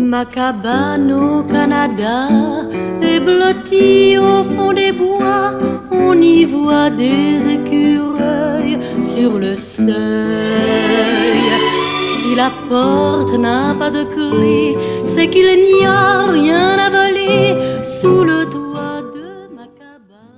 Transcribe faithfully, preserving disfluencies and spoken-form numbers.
Ma cabane au Canada est blottie au fond des bois. On y voit des écureuils sur le seuil. Si la porte n'a pas de clé, c'est qu'il n'y a rien à voler sous le toit.